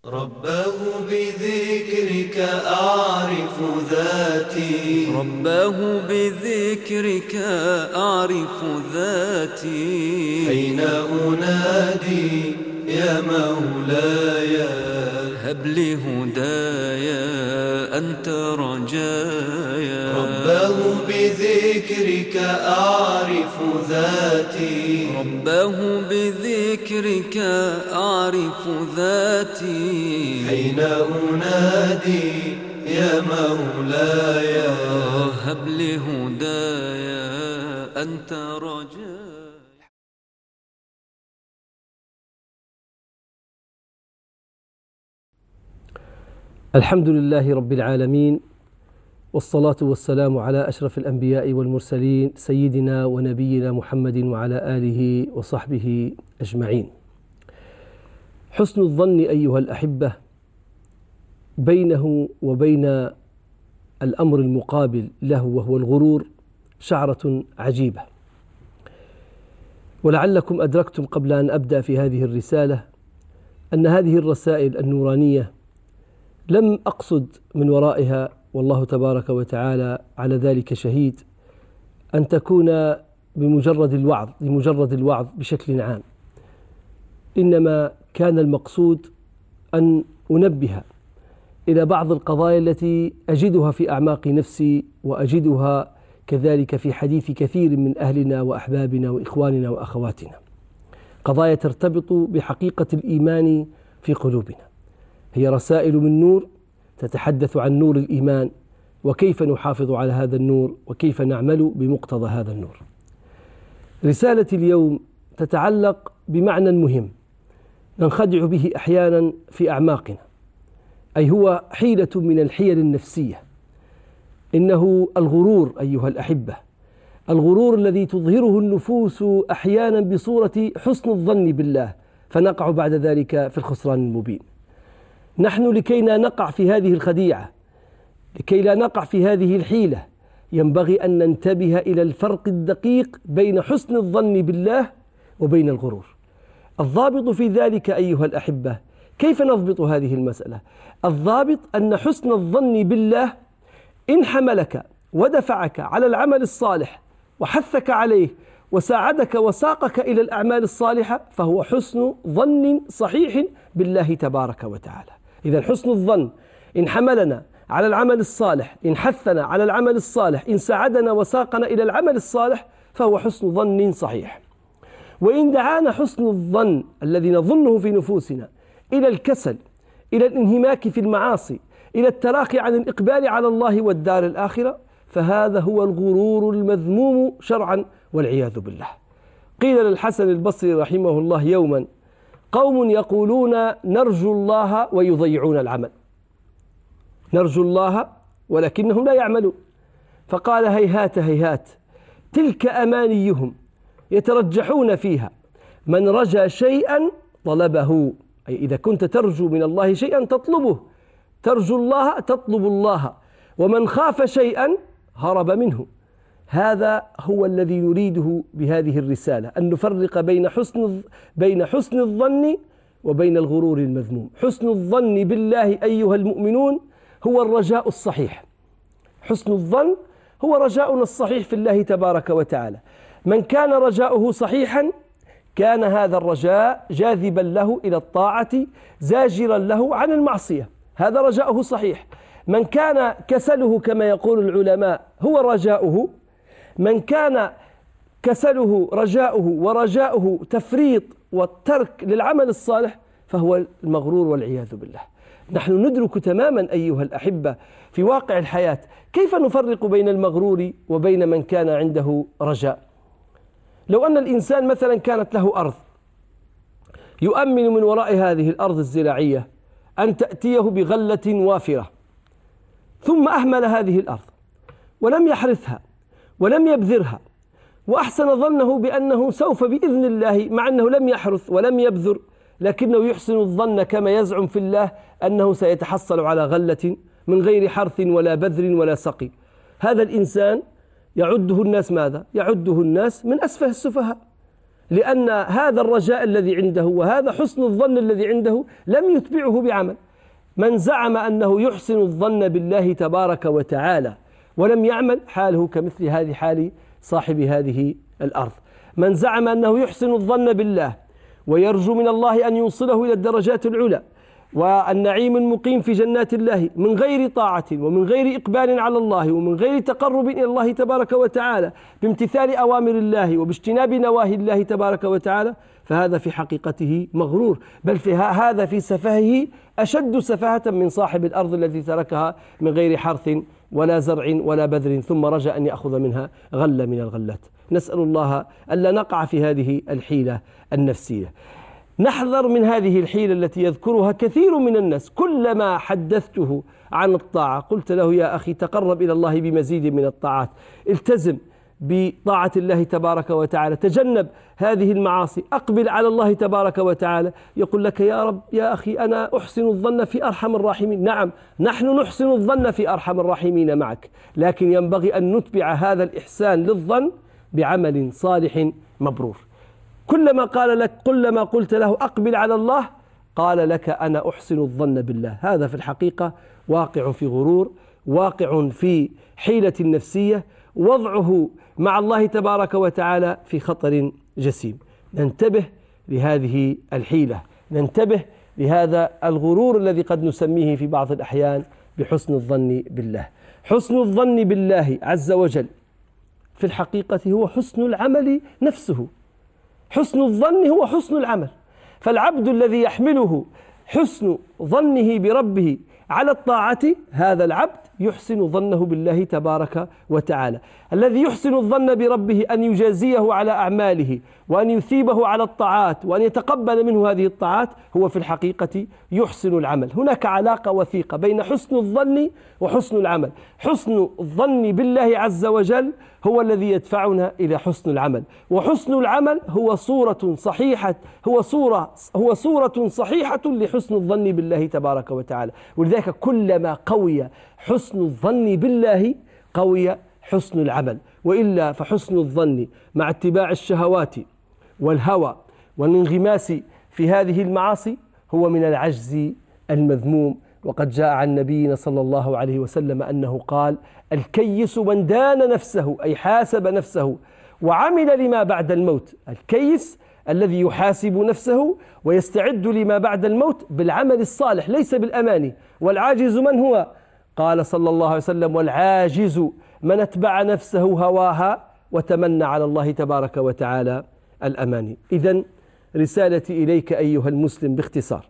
رباه بذكرك أعرف ذاتي، رباه بذكرك أعرف ذاتي. أين أنادي يا مولاي؟ هب لي هدايا أنت رجايا. رباه بذكرك أعرف ذاتي، رباه بذكرك أعرف ذاتي. أين أنادي يا مولاي؟ هب لي هدايا أنت رجايا. الحمد لله رب العالمين، والصلاة والسلام على أشرف الأنبياء والمرسلين سيدنا ونبينا محمد وعلى آله وصحبه أجمعين. حسن الظن أيها الأحبة بينه وبين الأمر المقابل له وهو الغرور شعرة عجيبة، ولعلكم أدركتم قبل أن أبدأ في هذه الرسالة أن هذه الرسائل النورانية لم أقصد من ورائها، والله تبارك وتعالى على ذلك شهيد، أن تكون بمجرد الوعظ بشكل عام، إنما كان المقصود أن أنبه إلى بعض القضايا التي أجدها في أعماق نفسي، وأجدها كذلك في حديث كثير من أهلنا وأحبابنا وإخواننا وأخواتنا، قضايا ترتبط بحقيقة الإيمان في قلوبنا. هي رسائل من نور تتحدث عن نور الإيمان، وكيف نحافظ على هذا النور، وكيف نعمل بمقتضى هذا النور. رسالة اليوم تتعلق بمعنى مهم ننخدع به أحيانا في أعماقنا، أي هو حيلة من الحيل النفسية، إنه الغرور أيها الأحبة، الغرور الذي تظهره النفوس أحيانا بصورة حسن الظن بالله، فنقع بعد ذلك في الخسران المبين. نحن لكي لا نقع في هذه الخديعة، لكي لا نقع في هذه الحيلة، ينبغي أن ننتبه إلى الفرق الدقيق بين حسن الظن بالله وبين الغرور. الضابط في ذلك أيها الأحبة، كيف نضبط هذه المسألة؟ الضابط أن حسن الظن بالله إن حملك ودفعك على العمل الصالح وحثك عليه وساعدك وساقك إلى الأعمال الصالحة، فهو حسن ظن صحيح بالله تبارك وتعالى. إذا حسن الظن إن حملنا على العمل الصالح، إن حثنا على العمل الصالح، إن ساعدنا وساقنا إلى العمل الصالح، فهو حسن ظن صحيح. وإن دعانا حسن الظن الذي نظنه في نفوسنا إلى الكسل، إلى الانهماك في المعاصي، إلى التراخي عن الإقبال على الله والدار الآخرة، فهذا هو الغرور المذموم شرعا والعياذ بالله. قيل للحسن البصري رحمه الله يوما: قوم يقولون نرجو الله ويضيعون العمل، نرجو الله ولكنهم لا يعملون. فقال: هيهات هيهات، تلك أمانيهم يترجحون فيها، من رجا شيئا طلبه. أي إذا كنت ترجو من الله شيئا تطلبه، ترجو الله تطلب الله، ومن خاف شيئا هرب منه. هذا هو الذي نريده بهذه الرسالة، أن نفرق بين حسن الظن وبين الغرور المذموم. حسن الظن بالله أيها المؤمنون هو الرجاء الصحيح، حسن الظن هو رجاؤنا الصحيح في الله تبارك وتعالى. من كان رجاؤه صحيحا كان هذا الرجاء جاذبا له إلى الطاعة، زاجرا له عن المعصية، هذا رجاؤه صحيح. من كان كسله كما يقول العلماء هو رجاؤه، من كان كسله رجاؤه ورجاؤه تفريط والترك للعمل الصالح، فهو المغرور والعياذ بالله. نحن ندرك تماما أيها الأحبة في واقع الحياة كيف نفرق بين المغرور وبين من كان عنده رجاء. لو أن الإنسان مثلا كانت له أرض يؤمن من وراء هذه الأرض الزراعية أن تأتيه بغلة وافرة، ثم أهمل هذه الأرض ولم يحرثها ولم يبذرها، وأحسن ظنه بأنه سوف بإذن الله، مع أنه لم يحرث ولم يبذر، لكنه يحسن الظن كما يزعم في الله أنه سيتحصل على غلة من غير حرث ولا بذر ولا سقي. هذا الإنسان يعده الناس ماذا؟ يعده الناس من أسفه السفهاء، لأن هذا الرجاء الذي عنده وهذا حسن الظن الذي عنده لم يتبعه بعمل. من زعم أنه يحسن الظن بالله تبارك وتعالى ولم يعمل حاله كمثل هذه حال صاحب هذه الأرض. من زعم أنه يحسن الظن بالله ويرجو من الله أن يوصله إلى الدرجات العلى والنعيم المقيم في جنات الله من غير طاعة ومن غير إقبال على الله ومن غير تقرب إلى الله تبارك وتعالى بامتثال أوامر الله وباجتناب نواهي الله تبارك وتعالى، فهذا في حقيقته مغرور، بل في هذا في سفهه أشد سفاهة من صاحب الأرض الذي تركها من غير حرث ولا زرع ولا بذر ثم رجا أن يأخذ منها غلة من الغلات. نسأل الله ألا نقع في هذه الحيلة النفسية. نحذر من هذه الحيلة التي يذكرها كثير من الناس. كلما حدثته عن الطاعة قلت له يا أخي تقرب إلى الله بمزيد من الطاعات، التزم بطاعة الله تبارك وتعالى، تجنب هذه المعاصي، أقبل على الله تبارك وتعالى، يقول لك يا رب يا أخي أنا أحسن الظن في أرحم الراحمين. نعم، نحن نحسن الظن في أرحم الراحمين معك، لكن ينبغي أن نتبع هذا الإحسان للظن بعمل صالح مبرور. كلما قلت له أقبل على الله قال لك أنا أحسن الظن بالله. هذا في الحقيقة واقع في غرور، واقع في حيلة نفسية، وضعه مع الله تبارك وتعالى في خطر جسيم. ننتبه لهذه الحيلة، ننتبه لهذا الغرور الذي قد نسميه في بعض الأحيان بحسن الظن بالله. حسن الظن بالله عز وجل في الحقيقة هو حسن العمل نفسه. حسن الظن هو حسن العمل، فالعبد الذي يحمله حسن ظنه بربه على الطاعة هذا العبد يحسن ظنه بالله تبارك وتعالى. الذي يحسن الظن بربه أن يجازيه على أعماله وأن يثيبه على الطاعات وأن يتقبل منه هذه الطاعات هو في الحقيقة يحسن العمل. هناك علاقة وثيقة بين حسن الظن وحسن العمل. حسن الظن بالله عز وجل هو الذي يدفعنا إلى حسن العمل، وحسن العمل هو صورة صحيحة لحسن الظن بالله تبارك وتعالى. ولذلك كلما قوي حسن الظن بالله قوي حسن العمل، وإلا فحسن الظن مع اتباع الشهوات والهوى والانغماس في هذه المعاصي هو من العجز المذموم. وقد جاء عن نبينا صلى الله عليه وسلم أنه قال: الكيس من دان نفسه، أي حاسب نفسه وعمل لما بعد الموت. الكيس الذي يحاسب نفسه ويستعد لما بعد الموت بالعمل الصالح ليس بالأماني. والعاجز من هو؟ قال صلى الله عليه وسلم: والعاجز من اتبع نفسه هواها وتمنى على الله تبارك وتعالى الأماني. إذن رسالتي إليك أيها المسلم باختصار: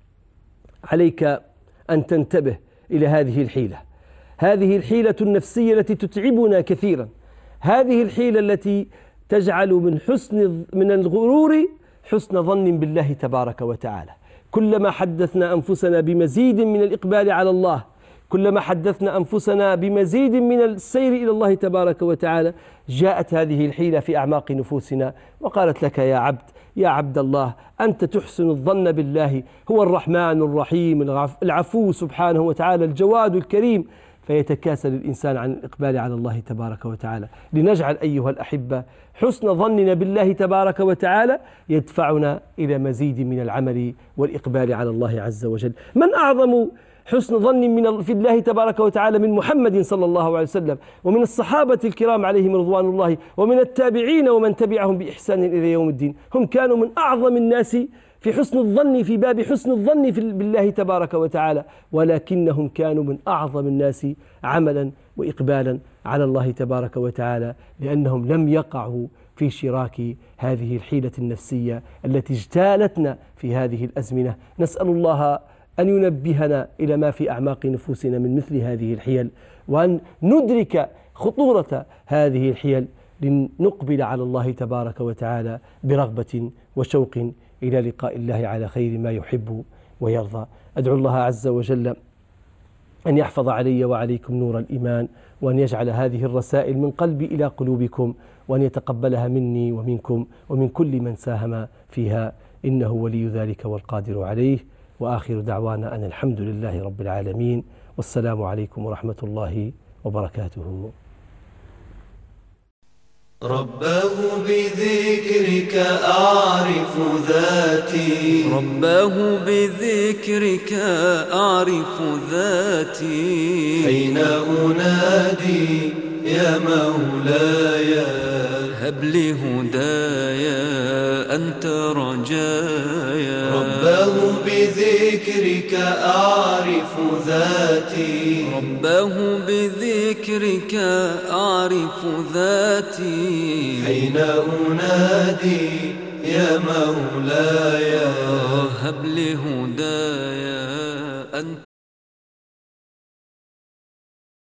عليك أن تنتبه إلى هذه الحيلة، هذه الحيلة النفسية التي تتعبنا كثيرا، هذه الحيلة التي تجعل من الغرور حسن ظن بالله تبارك وتعالى. كلما حدثنا أنفسنا بمزيد من الإقبال على الله، كلما حدثنا أنفسنا بمزيد من السير إلى الله تبارك وتعالى، جاءت هذه الحيلة في أعماق نفوسنا وقالت لك يا عبد الله أنت تحسن الظن بالله، هو الرحمن الرحيم العفو سبحانه وتعالى الجواد الكريم. فيتكاسل الإنسان عن الإقبال على الله تبارك وتعالى. لنجعل أيها الأحبة حسن ظننا بالله تبارك وتعالى يدفعنا إلى مزيد من العمل والإقبال على الله عز وجل. من أعظم حسن ظن في الله تبارك وتعالى من محمد صلى الله عليه وسلم ومن الصحابة الكرام عليهم رضوان الله ومن التابعين ومن تبعهم بإحسان إلى يوم الدين. هم كانوا من أعظم الناس في حسن الظن، في باب حسن الظن بالله تبارك وتعالى، ولكنهم كانوا من أعظم الناس عملا وإقبالا على الله تبارك وتعالى، لأنهم لم يقعوا في شراك هذه الحيلة النفسية التي اجتالتنا في هذه الأزمنة. نسأل الله أن ينبهنا إلى ما في أعماق نفوسنا من مثل هذه الحيل، وأن ندرك خطورة هذه الحيل لنقبل على الله تبارك وتعالى برغبة وشوق إلى لقاء الله على خير ما يحب ويرضى. أدعو الله عز وجل أن يحفظ علي وعليكم نور الإيمان، وأن يجعل هذه الرسائل من قلبي إلى قلوبكم، وأن يتقبلها مني ومنكم ومن كل من ساهم فيها، إنه ولي ذلك والقادر عليه. وآخر دعوانا أن الحمد لله رب العالمين، والسلام عليكم ورحمة الله وبركاته. رباه بذكرك أعرف ذاتي، رباه بذكرك أعرف ذاتي. حين أنادي يا مولاي هب لي هدايا أنت رجايا. رباه بذكرك أعرف ذاتي، رباه بذكرك أعرف ذاتي. حين أنادي يا مولاي هب لي هدايا أنت